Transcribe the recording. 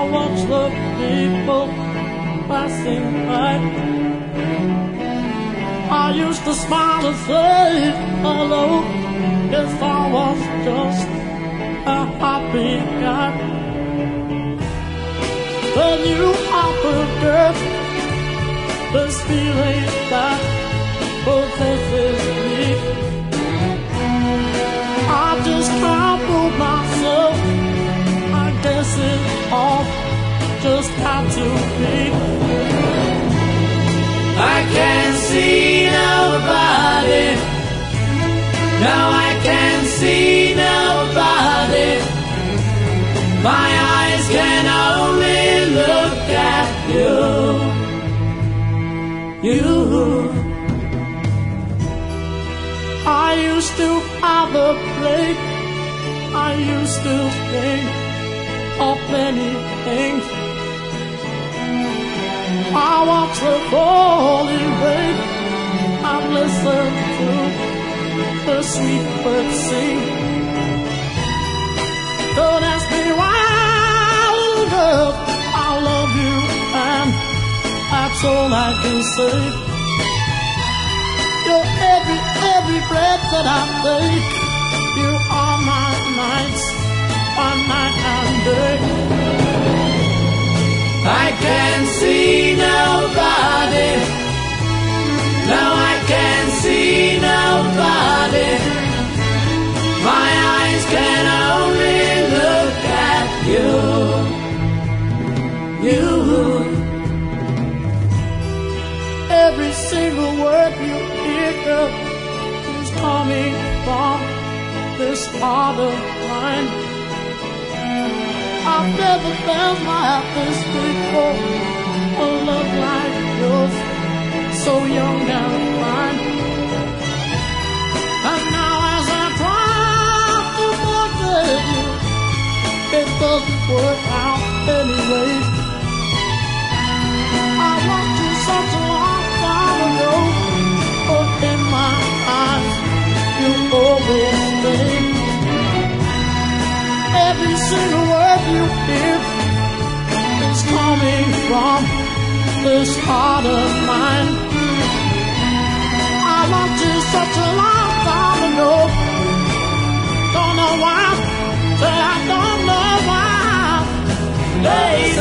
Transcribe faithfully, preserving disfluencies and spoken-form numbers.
I watch the people passing by. I used to smile and say hello, if I was just a happy guy. Then you forget this feeling that possesses me. I just can't move myself. I guess it all just had to be. I can't see nobody. No, I can't see nobody. My eyes can only look at you. You. I used to have a plate. I used to think of many things. I watch the falling rain and listen to the sweet birds sing. Don't ask me why, little girl, I love you, and that's all I can say. You're every, every breath that I take. You are my nights, my night and day. I can't see nobody. No, I can't see nobody. My eyes can only look at you. You. Every single word you hear is coming from this heart of mine. I've never felt like this before. A love like yours, so young and fine. And now as I try to forget you, it doesn't work out anyway. I want you such a long time ago, but in my eyes you always stay. Every single word you hear is coming from this heart of mine. I loved you such a long time ago. Don't know why, say I don't know why. Hey.